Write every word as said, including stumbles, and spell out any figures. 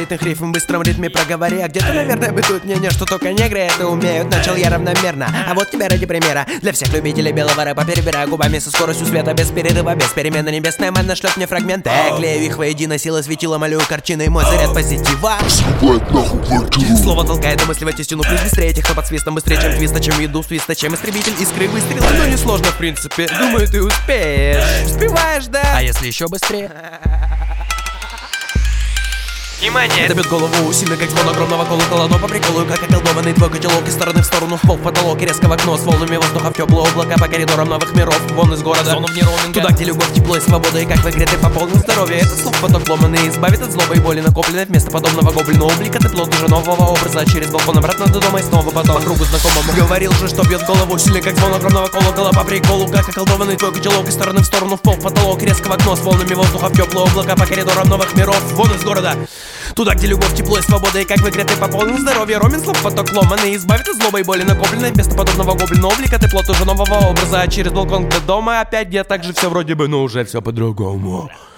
колоритных рифм в быстром ритме проговори. А где-то, наверное, бытует мнение, что только негры это умеют. Начал я равномерно, а вот тебя ради примера. Для всех любителей белого рэпа перебираю губами со скоростью света, без перерыва, без перемены. Небесная манна шлет мне фрагменты, клею их воедино, сила светила, малюю картины. Мой заряд позитива слово толкает до мысли в истину. Плюс быстрее тех, кто под свистом, быстрее, чем твиста, чем еду свиста, чем истребитель искры выстрела. Ну несложно в принципе, думаю, ты успеешь. Успеваешь, да? А если еще быстрее? Внимание! Это бьет голову сильно, как звон огромного колокола. Но по приколу, как околдованный твой котелок. Из стороны в сторону, в пол, в потолок и резко в окно. С волнами воздуха в теплые облака, по коридорам новых миров. Вон из города, зону вне роуминга. туда, где любовь, тепло и свобода. И как в игре ты пополнил здоровье. Этот слов поток ломанный избавит от злобы и боли накопленной. Вместо подобного гоблина облика ты плод уже нового образа. Через балкон обратно до дома и снова потом по кругу знакомому. Говорил же, что бьет голову сильно, как звон огромного колокола. По приколу, как околдованный твой котелок. Из стороны в сторону, в пол, в потолок, резко в окно. С волнами воздуха в теплые облака, по коридорам новых миров. Вон из города, туда, где любовь, тепло и свобода. И как в игре ты пополнил здоровье. Ромин слов поток ломаный избавит от злобы и боли накопленной. Вместо подобного гоблина облика ты плод уже нового образа. А через балкон до дома опять, где так же все вроде бы, но уже все по-другому.